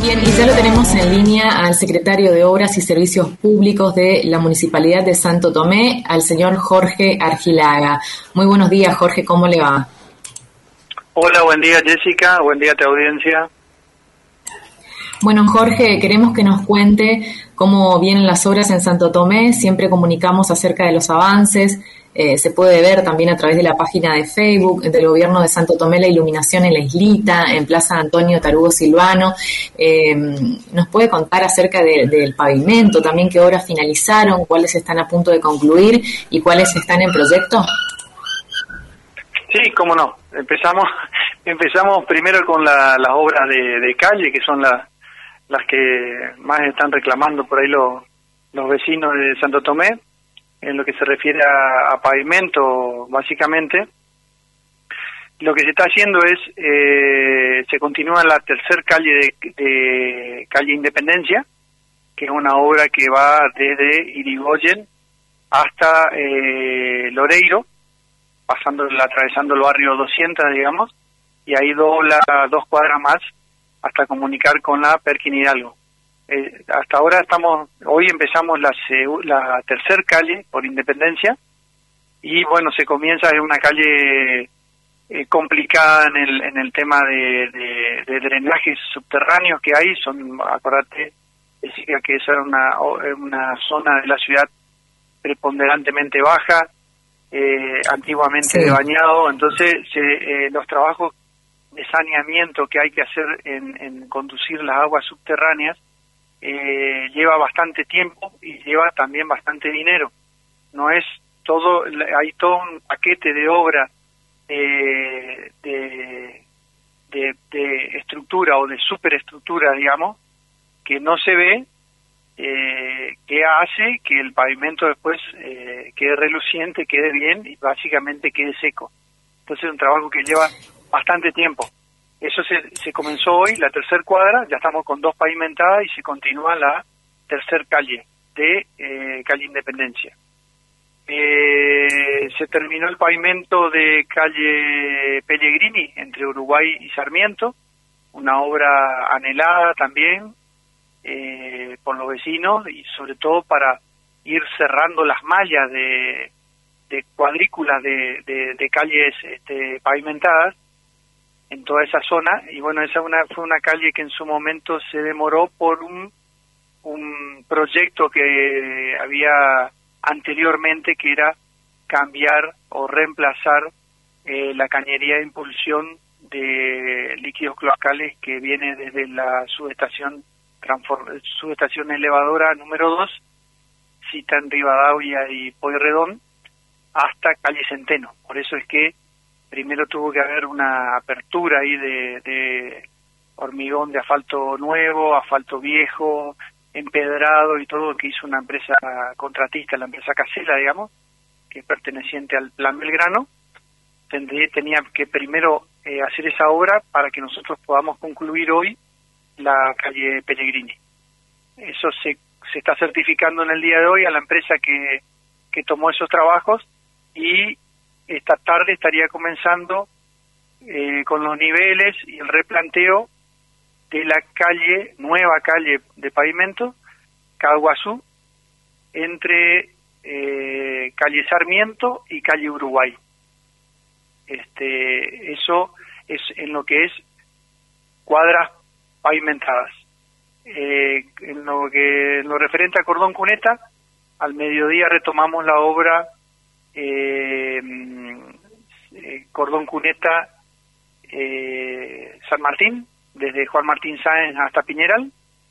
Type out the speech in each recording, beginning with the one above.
Bien, y ya lo tenemos en línea al secretario de Obras y Servicios Públicos de la Municipalidad de Santo Tomé, al señor Jorge Argilaga. Muy buenos días, Jorge, ¿cómo le va? Hola, buen día, Jessica, buen día a tu audiencia. Bueno, Jorge, queremos que nos cuente cómo vienen las obras en Santo Tomé. Siempre comunicamos acerca de los avances. Se puede ver también a través de la página de Facebook del Gobierno de Santo Tomé la iluminación en la islita, en Plaza Antonio Tarugo Silvano. ¿Nos puede contar acerca del pavimento, también qué obras finalizaron, cuáles están a punto de concluir y cuáles están en proyecto? Sí, cómo no. Empezamos primero con las obras de calle, que son las que más están reclamando por ahí los vecinos de Santo Tomé, en lo que se refiere a pavimento, básicamente. Lo que se está haciendo es, se continúa la tercer calle de calle Independencia, que es una obra que va desde Irigoyen hasta Loreiro, atravesando el barrio 200, digamos, y ahí dobla 2 cuadras más hasta comunicar con la Perkin Hidalgo. Hasta ahora hoy empezamos la tercer calle por Independencia, y bueno, se comienza en una calle complicada en el tema de drenajes subterráneos que hay. Acordate, decía que esa era una zona de la ciudad preponderantemente baja, antiguamente de bañado, entonces los trabajos de saneamiento que hay que hacer en conducir las aguas subterráneas lleva bastante tiempo y lleva también bastante dinero. No es todo, hay todo un paquete de obra de estructura o de superestructura, digamos, que no se ve, que hace que el pavimento después quede reluciente, quede bien y básicamente quede seco. Entonces es un trabajo que lleva bastante tiempo. Eso se comenzó hoy, la tercer cuadra, ya estamos con 2 pavimentadas y se continúa la tercer calle de calle Independencia. Se terminó el pavimento de calle Pellegrini entre Uruguay y Sarmiento, una obra anhelada también por los vecinos y sobre todo para ir cerrando las mallas de cuadrículas de calles pavimentadas en toda esa zona. Y bueno, fue una calle que en su momento se demoró por un proyecto que había anteriormente, que era cambiar o reemplazar la cañería de impulsión de líquidos cloacales que viene desde la subestación elevadora número 2, cita en Rivadavia y Pueyrredón, hasta calle Centeno. Por eso es que primero tuvo que haber una apertura ahí de hormigón de asfalto nuevo, asfalto viejo, empedrado y todo, que hizo una empresa contratista, la empresa Casela, digamos, que es perteneciente al Plan Belgrano. Tenía que primero hacer esa obra para que nosotros podamos concluir hoy la calle Pellegrini. Eso se está certificando en el día de hoy a la empresa que tomó esos trabajos, y esta tarde estaría comenzando con los niveles y el replanteo de la nueva calle de pavimento Caguazú, entre calle Sarmiento y calle Uruguay. Eso es en lo que es cuadras pavimentadas. En lo referente a Cordón Cuneta, al mediodía retomamos la obra Cordón Cuneta San Martín, desde Juan Martín Sáenz hasta Piñeral,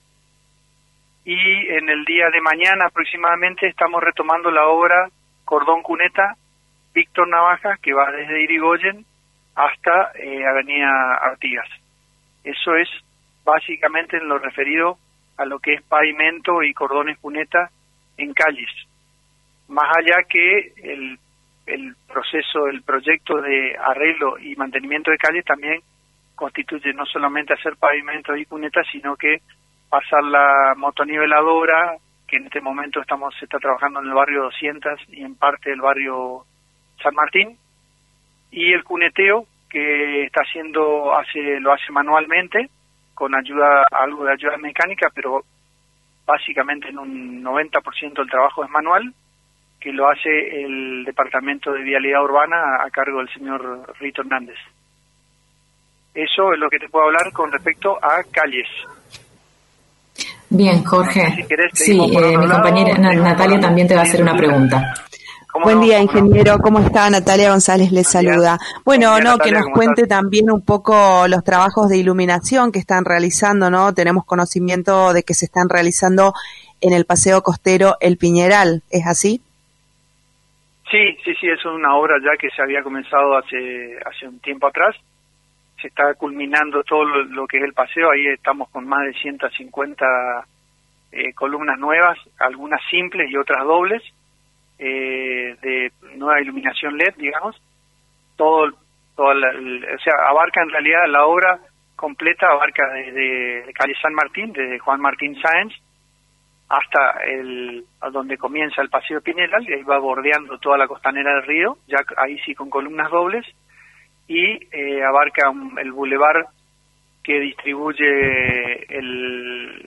y en el día de mañana aproximadamente estamos retomando la obra Cordón Cuneta Víctor Navaja, que va desde Irigoyen hasta Avenida Artigas. Eso es básicamente en lo referido a lo que es pavimento y cordones cuneta en calles. Más allá que el proyecto de arreglo y mantenimiento de calles también constituye no solamente hacer pavimento y cuneta, sino que pasar la motoniveladora, que en este momento se está trabajando en el barrio 200 y en parte del barrio San Martín, y el cuneteo que lo hace manualmente con algo de ayuda mecánica, pero básicamente en un 90% del trabajo es manual, que lo hace el Departamento de Vialidad Urbana a cargo del señor Rito Hernández. Eso es lo que te puedo hablar con respecto a calles. Bien, Jorge. No sé si querés, sí, mi compañera Natalia también te va a hacer una pregunta. Buen día, ingeniero. ¿Cómo está? Natalia González les saluda. Bueno, día, Natalia, que nos cuente también un poco los trabajos de iluminación que están realizando, ¿no? Tenemos conocimiento de que se están realizando en el paseo costero El Piñeral, ¿es así? Sí, es una obra ya que se había comenzado hace un tiempo atrás. Se está culminando todo lo que es el paseo. Ahí estamos con más de 150 columnas nuevas, algunas simples y otras dobles, de nueva iluminación LED, digamos. O sea, abarca en realidad la obra completa, abarca desde calle San Martín, desde Juan Martín Sáenz, hasta a donde comienza el Paseo Piñeral, y ahí va bordeando toda la costanera del río, ya ahí sí con columnas dobles, y abarca el bulevar que distribuye el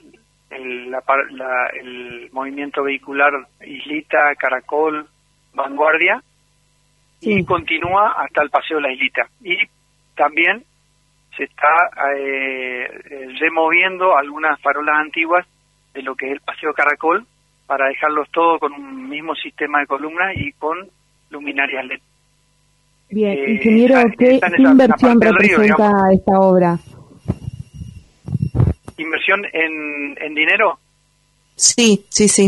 movimiento vehicular Islita, Caracol, Vanguardia, sí, y continúa hasta el Paseo La Islita. Y también se está removiendo algunas farolas antiguas de lo que es el Paseo Caracol para dejarlos todos con un mismo sistema de columnas y con luminarias LED. Bien, ingeniero, ¿qué inversión representa esta obra? ¿Inversión en dinero? Sí.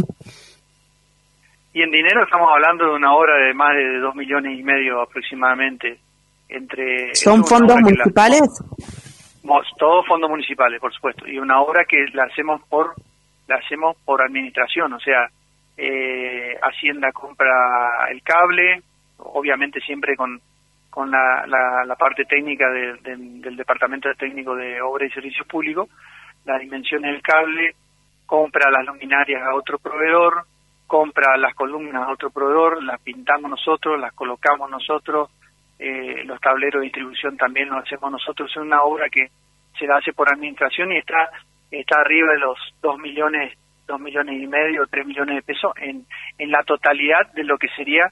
Y en dinero estamos hablando de una obra de más de 2,5 millones aproximadamente. ¿Son fondos municipales? Todos fondos municipales, por supuesto. Y una obra que la hacemos por administración, o sea, Hacienda compra el cable, obviamente siempre con la parte técnica del Departamento Técnico de Obra y Servicios Públicos, las dimensiones del cable, compra las luminarias a otro proveedor, compra las columnas a otro proveedor, las pintamos nosotros, las colocamos nosotros, los tableros de distribución también los hacemos nosotros. Es una obra que se la hace por administración y está arriba de los 2,5 millones, 3 millones de pesos en la totalidad de lo que sería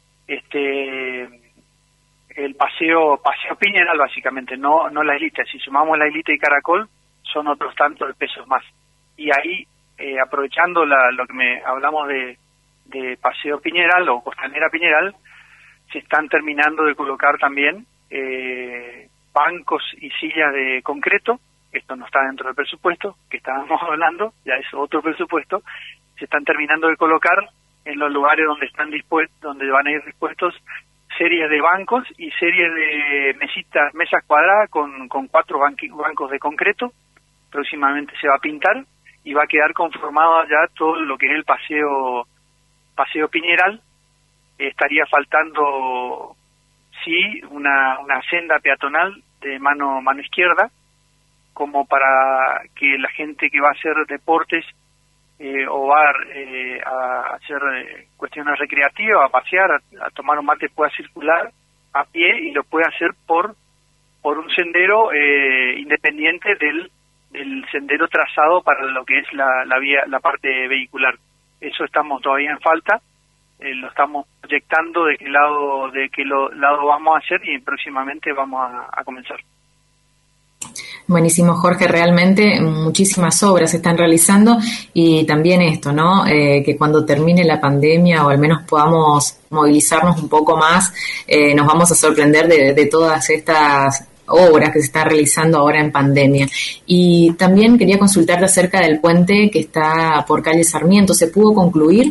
el paseo Piñeral, básicamente, no la Islita. Si sumamos la Islita y Caracol, son otros tantos de pesos más. Y ahí, aprovechando lo que hablamos de Paseo Piñeral o Costanera Piñeral, se están terminando de colocar también bancos y sillas de concreto. Esto no está dentro del presupuesto que estábamos hablando, ya es otro presupuesto. Se están terminando de colocar en los lugares donde van a ir dispuestos series de bancos y series de mesas cuadradas con 4 bancos de concreto. Próximamente se va a pintar y va a quedar conformado ya todo lo que es el paseo Piñeral. Estaría faltando, sí, una senda peatonal de mano izquierda, como para que la gente que va a hacer deportes o va a hacer cuestiones recreativas, a pasear, a tomar un mate, pueda circular a pie y lo puede hacer por un sendero independiente del sendero trazado para lo que es la parte vehicular. Eso estamos todavía en falta, lo estamos proyectando de qué lado vamos a hacer y próximamente vamos a comenzar. Buenísimo, Jorge, realmente muchísimas obras se están realizando y también esto, ¿no? Que cuando termine la pandemia o al menos podamos movilizarnos un poco más, nos vamos a sorprender de todas estas obras que se están realizando ahora en pandemia. Y también quería consultarte acerca del puente que está por calle Sarmiento. ¿Se pudo concluir?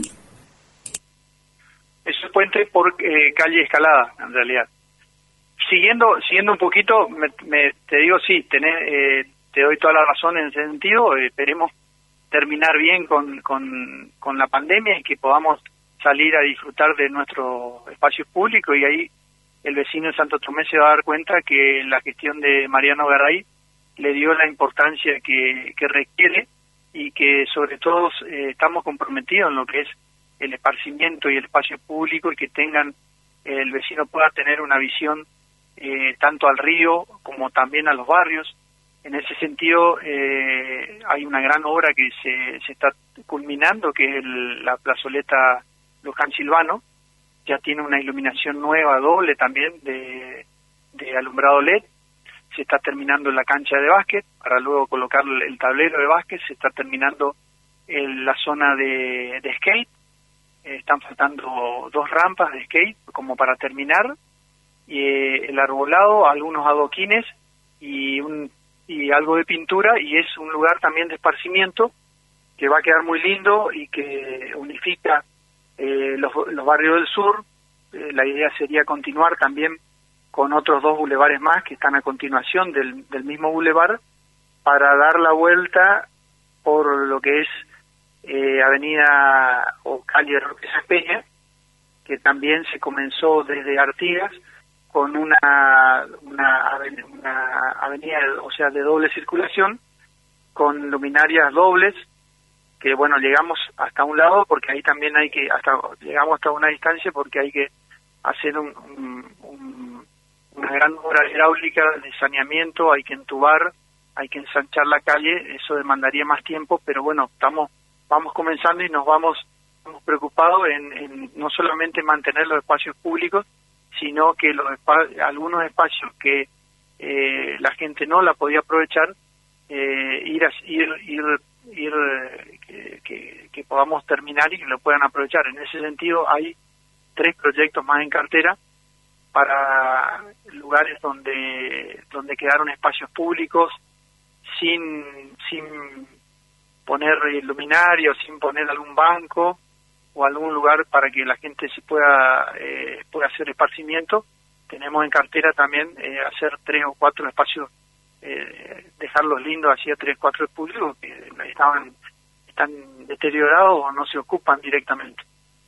Es un puente por calle Escalada, en realidad. Siguiendo un poquito, te digo, sí, te doy toda la razón en ese sentido. Esperemos terminar bien con la pandemia y que podamos salir a disfrutar de nuestros espacios públicos, y ahí el vecino de Santo Tomé se va a dar cuenta que la gestión de Mariano Garay le dio la importancia que requiere, y que sobre todo estamos comprometidos en lo que es el esparcimiento y el espacio público, y que el vecino pueda tener una visión tanto al río como también a los barrios. En ese sentido, hay una gran obra que se está culminando, que es la plazoleta Luján Silvano. Ya tiene una iluminación nueva, doble también, de alumbrado LED. Se está terminando la cancha de básquet, para luego colocar el tablero de básquet. Se está terminando la zona de skate. Están faltando 2 rampas de skate como para terminar. Y el arbolado, algunos adoquines y algo de pintura, y es un lugar también de esparcimiento que va a quedar muy lindo y que unifica los barrios del sur. La idea sería continuar también con otros 2 bulevares más que están a continuación del mismo bulevar, para dar la vuelta por lo que es avenida o calle Roque Peña, que también se comenzó desde Artigas con una avenida, o sea, de doble circulación, con luminarias dobles, que bueno, llegamos hasta un lado porque ahí también llegamos hasta una distancia porque hay que hacer una gran obra hidráulica de saneamiento, hay que entubar, hay que ensanchar la calle. Eso demandaría más tiempo, pero bueno, vamos comenzando y estamos preocupados en no solamente mantener los espacios públicos, sino que algunos espacios que la gente no la podía aprovechar, que podamos terminar y que lo puedan aprovechar. En ese sentido, hay 3 proyectos más en cartera para lugares donde quedaron espacios públicos sin poner luminarios, sin poner algún banco o algún lugar para que la gente se pueda hacer esparcimiento. Tenemos en cartera también hacer 3 o 4 espacios, dejarlos lindos, así a 3 o 4 públicos que están deteriorados o no se ocupan directamente.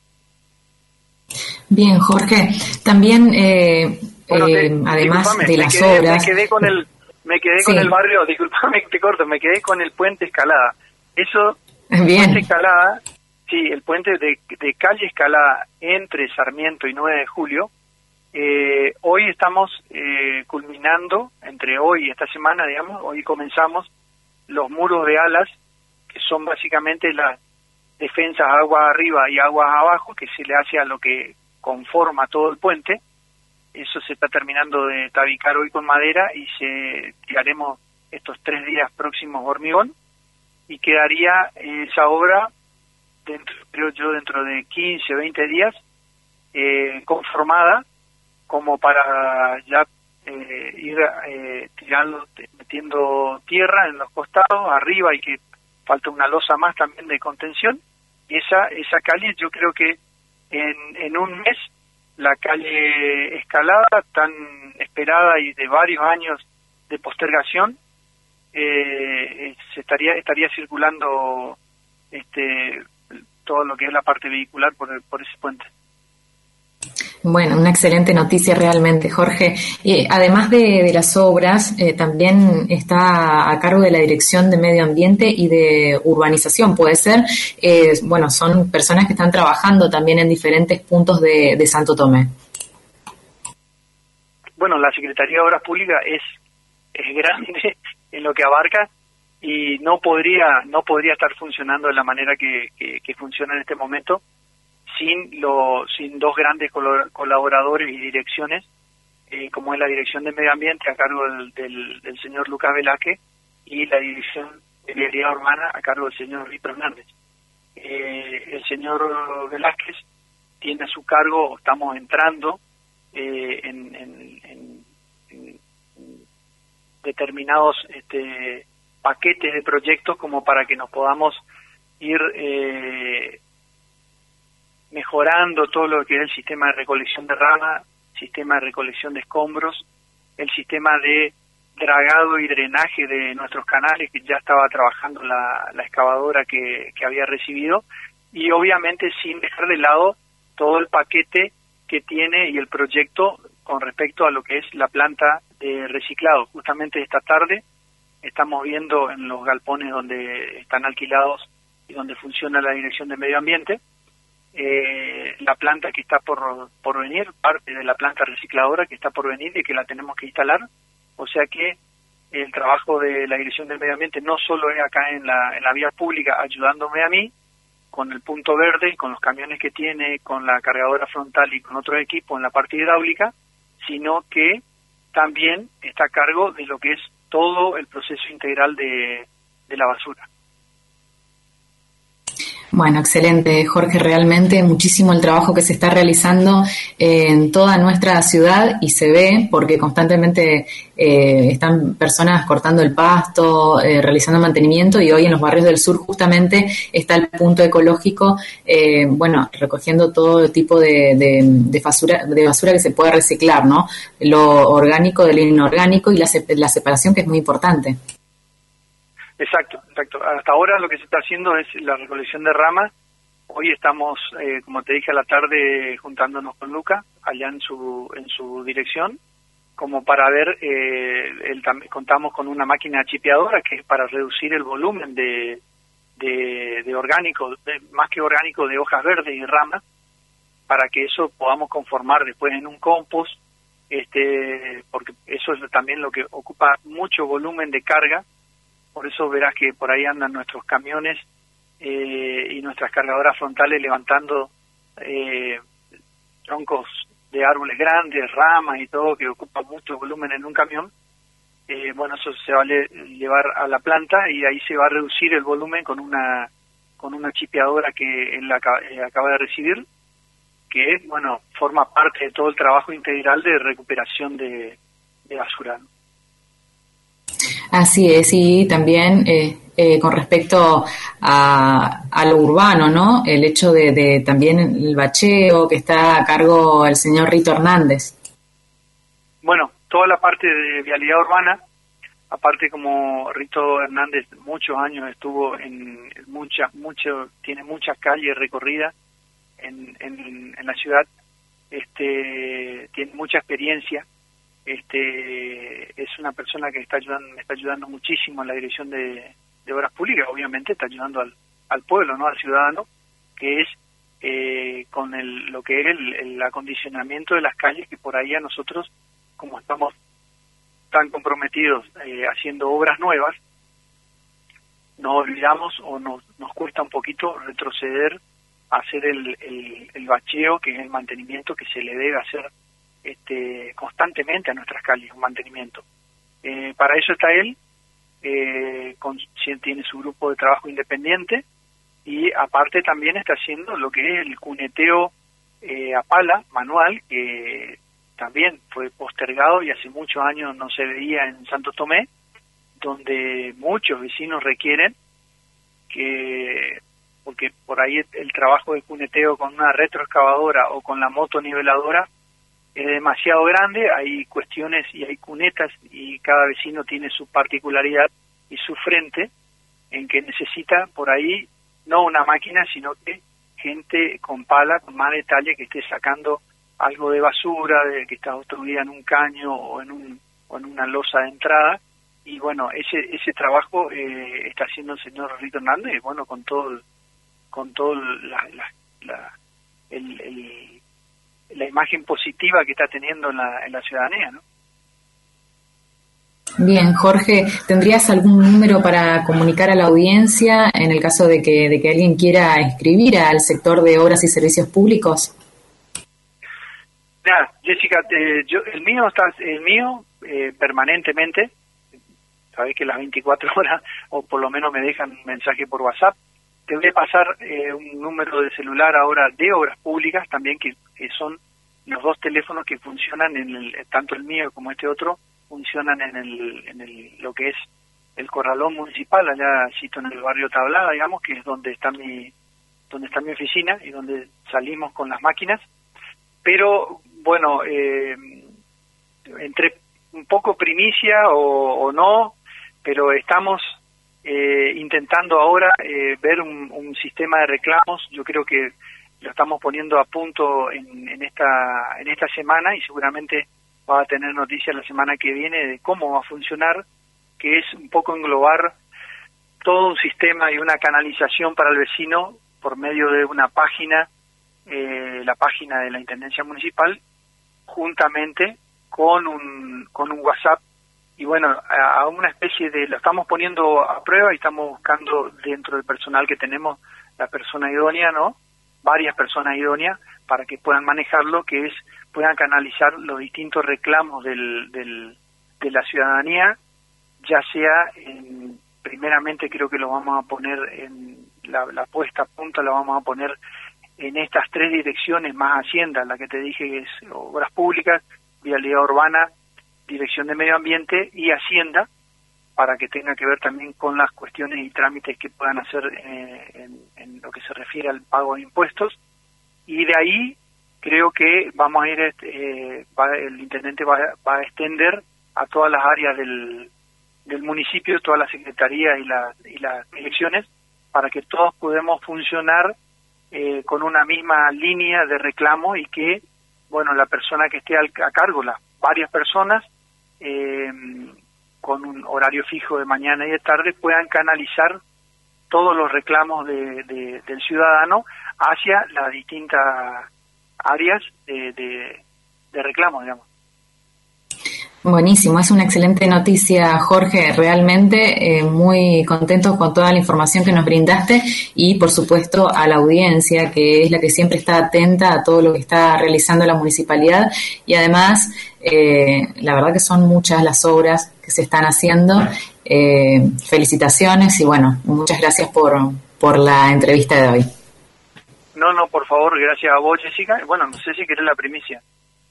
Bien, Jorge, también además de las obras... Me quedé con el barrio, disculpame que te corto, me quedé con el puente Escalada. Eso, bien. Puente Escalada, sí, el puente de calle Escalada entre Sarmiento y 9 de Julio. Hoy estamos culminando, entre hoy y esta semana, digamos, hoy comenzamos los muros de alas, que son básicamente las defensas aguas arriba y aguas abajo, que se le hace a lo que conforma todo el puente. Eso se está terminando de tabicar hoy con madera y tiraremos estos 3 días próximos hormigón, y quedaría esa obra dentro de 15 o 20 días conformada, como para ya ir metiendo tierra en los costados, arriba y que falta una losa más también de contención. Y esa calle, yo creo que en un mes, la calle Escalada, tan esperada y de varios años de postergación, estaría circulando todo lo que es la parte vehicular por ese puente. Bueno, una excelente noticia realmente, Jorge. Además de las obras, también está a cargo de la Dirección de Medio Ambiente y de Urbanización, ¿puede ser? Bueno, son personas que están trabajando también en diferentes puntos de Santo Tomé. Bueno, la Secretaría de Obras Públicas es grande en lo que abarca y no podría estar funcionando de la manera que funciona en este momento sin 2 grandes colaboradores y direcciones, como es la Dirección de Medio Ambiente a cargo del señor Lucas Velázquez y la Dirección de Vialidad Urbana a cargo del señor Rito Hernández. El señor Velázquez tiene a su cargo, estamos entrando en determinados paquetes de proyectos como para que nos podamos ir mejorando todo lo que es el sistema de recolección de rama, sistema de recolección de escombros, el sistema de dragado y drenaje de nuestros canales, que ya estaba trabajando la excavadora que había recibido, y obviamente sin dejar de lado todo el paquete que tiene y el proyecto con respecto a lo que es la planta de reciclado. Justamente esta tarde estamos viendo en los galpones donde están alquilados y donde funciona la Dirección de Medio Ambiente, la planta que está por venir, parte de la planta recicladora que está por venir y que la tenemos que instalar. O sea que el trabajo de la Dirección del Medio Ambiente no solo es acá en la vía pública ayudándome a mí, con el punto verde, con los camiones que tiene, con la cargadora frontal y con otros equipos en la parte hidráulica, sino que también está a cargo de lo que es todo el proceso integral de la basura. Bueno, excelente, Jorge, realmente muchísimo el trabajo que se está realizando en toda nuestra ciudad y se ve porque constantemente están personas cortando el pasto, realizando mantenimiento y hoy en los barrios del sur justamente está el punto ecológico, recogiendo todo tipo de basura que se puede reciclar, ¿no? Lo orgánico de lo inorgánico y la separación que es muy importante. Exacto. Hasta ahora lo que se está haciendo es la recolección de ramas. Hoy estamos, como te dije, a la tarde juntándonos con Luca, allá en su dirección, como para ver, contamos con una máquina chipeadora que es para reducir el volumen de orgánico, más que orgánico, de hojas verdes y ramas, para que eso podamos conformar después en un compost, porque eso es también lo que ocupa mucho volumen de carga. Por eso verás que por ahí andan nuestros camiones y nuestras cargadoras frontales levantando troncos de árboles grandes, ramas y todo, que ocupa mucho volumen en un camión. Eso se va a llevar a la planta y ahí se va a reducir el volumen con una chipeadora que él acaba de recibir, que forma parte de todo el trabajo integral de recuperación de basura, ¿no? Así es, y también con respecto a lo urbano, ¿no? El hecho de también el bacheo que está a cargo el señor Rito Hernández. Bueno, toda la parte de vialidad urbana, aparte como Rito Hernández muchos años estuvo en tiene muchas calles recorridas en la ciudad, tiene mucha experiencia. Es una persona que me está ayudando muchísimo en la dirección de obras públicas, obviamente está ayudando al pueblo, ¿no? Al ciudadano, que es con lo que es el acondicionamiento de las calles, que por ahí a nosotros, como estamos tan comprometidos haciendo obras nuevas, nos olvidamos o nos cuesta un poquito retroceder a hacer el bacheo, que es el mantenimiento que se le debe hacer constantemente a nuestras calles, un mantenimiento. Para eso está él, tiene su grupo de trabajo independiente y aparte también está haciendo lo que es el cuneteo a pala manual, que también fue postergado y hace muchos años no se veía en Santo Tomé, donde muchos vecinos requieren porque por ahí el trabajo de cuneteo con una retroexcavadora o con la moto niveladora es demasiado grande, hay cuestiones y hay cunetas y cada vecino tiene su particularidad y su frente en que necesita por ahí no una máquina, sino que gente con pala, con más detalle, que esté sacando algo de basura, que está obstruida en un caño o en una losa de entrada. Y ese trabajo está haciendo el señor Rito Hernández, con todo la imagen positiva que está teniendo en la ciudadanía, ¿no? Bien, Jorge, ¿tendrías algún número para comunicar a la audiencia en el caso de que alguien quiera inscribir al sector de obras y servicios públicos? Nada, Jessica, el mío permanentemente, sabés que las 24 horas, o por lo menos me dejan un mensaje por WhatsApp. Te voy a pasar un número de celular ahora de obras públicas también, que son los dos teléfonos que funcionan tanto el mío como este otro funcionan en lo que es el corralón municipal, allá cito en el barrio Tablada, digamos, que es donde está mi oficina y donde salimos con las máquinas. Pero entre un poco primicia o no, pero estamos intentando ahora ver un sistema de reclamos. Yo creo que lo estamos poniendo a punto en esta semana y seguramente va a tener noticias la semana que viene de cómo va a funcionar, que es un poco englobar todo un sistema y una canalización para el vecino por medio de una página, la página de la Intendencia Municipal, juntamente con un WhatsApp y bueno, a una especie de, lo estamos poniendo a prueba y estamos buscando dentro del personal que tenemos la persona idónea, ¿no? Varias personas idóneas para que puedan manejarlo, que es, puedan canalizar los distintos reclamos de la ciudadanía, ya sea primeramente creo que lo vamos a poner en la puesta a punto, la vamos a poner en estas 3 direcciones más Hacienda, la que te dije que es Obras Públicas, Vialidad Urbana, Dirección de Medio Ambiente y Hacienda, para que tenga que ver también con las cuestiones y trámites que puedan hacer en lo que se refiere al pago de impuestos. Y de ahí creo que vamos a ir, el intendente va a extender a todas las áreas del municipio, todas las secretarías y las direcciones, para que todos podamos funcionar con una misma línea de reclamo y que, bueno, la persona que esté a cargo, las varias personas, con un horario fijo de mañana y de tarde, puedan canalizar todos los reclamos del ciudadano hacia las distintas áreas de reclamo, digamos. Buenísimo, es una excelente noticia, Jorge, realmente muy contentos con toda la información que nos brindaste y por supuesto a la audiencia, que es la que siempre está atenta a todo lo que está realizando la municipalidad y además la verdad que son muchas las obras que se están haciendo. Felicitaciones y bueno, muchas gracias por la entrevista de hoy. No, por favor, gracias a vos, Jessica. Bueno, no sé si querés la primicia.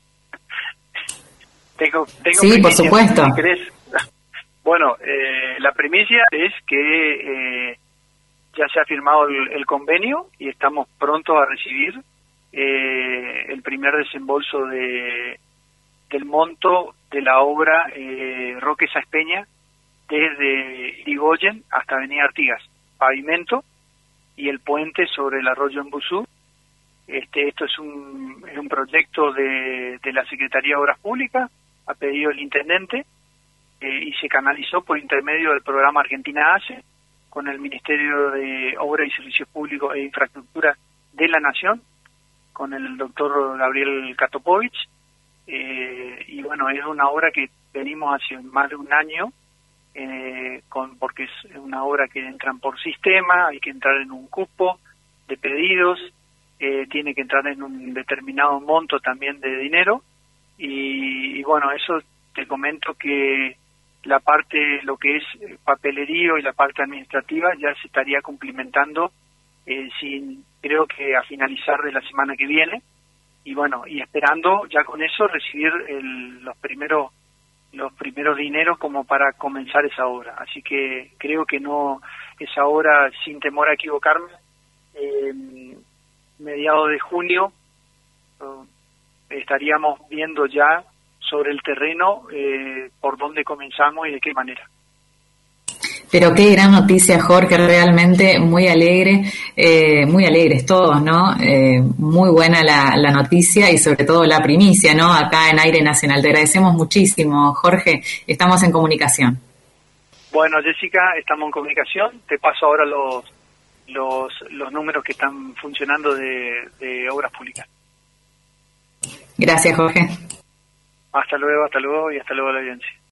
Tengo sí, por supuesto. Si querés. Bueno, la primicia es que ya se ha firmado el convenio y estamos prontos a recibir el primer desembolso del monto de la obra Roque Sáenz Peña desde Irigoyen hasta Avenida Artigas, pavimento y el puente sobre el arroyo Embuzú. Esto es un proyecto de la Secretaría de Obras Públicas, a pedido del intendente, y se canalizó por intermedio del programa Argentina Hace, con el Ministerio de Obras y Servicios Públicos e Infraestructura de la Nación, con el doctor Gabriel Katopovich, y bueno, es una obra que venimos hace más de un año, porque es una obra que entran por sistema, hay que entrar en un cupo de pedidos, tiene que entrar en un determinado monto también de dinero, y bueno, eso te comento que la parte, lo que es papelerío y la parte administrativa ya se estaría cumplimentando, creo que a finalizar de la semana que viene, y bueno, y esperando ya con eso recibir los primeros dineros como para comenzar esa obra. Así que creo que esa obra, sin temor a equivocarme, mediados de junio estaríamos viendo ya sobre el terreno por dónde comenzamos y de qué manera. Pero qué gran noticia, Jorge, realmente muy alegres todos, ¿no? Muy buena la noticia y sobre todo la primicia, ¿no? Acá en Aire Nacional. Te agradecemos muchísimo, Jorge. Estamos en comunicación. Bueno, Jessica, estamos en comunicación. Te paso ahora los números que están funcionando de Obras Públicas. Gracias, Jorge. Hasta luego y hasta luego a la audiencia.